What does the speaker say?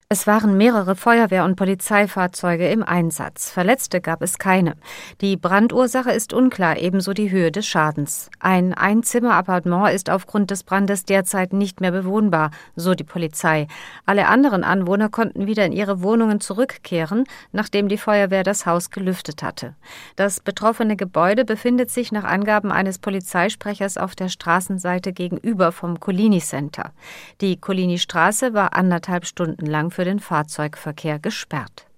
Es waren mehrere Feuerwehr- und Polizeifahrzeuge im Einsatz. Verletzte gab es keine. Die Brandursache ist unklar, ebenso die Höhe des Schadens. Ein Einzimmer-Appartement ist aufgrund des Brandes derzeit nicht mehr bewohnbar, so die Polizei. Alle anderen Anwohner konnten wieder in ihre Wohnungen zurückkehren, nachdem die Feuerwehr das Haus gelüftet hatte. Das betroffene Gebäude befindet sich nach Angaben eines Polizeisprechers auf der Straßenseite gegenüber vom Collini Center. Die Collini-Straße war 1,5 Stunden lang für den Fahrzeugverkehr gesperrt.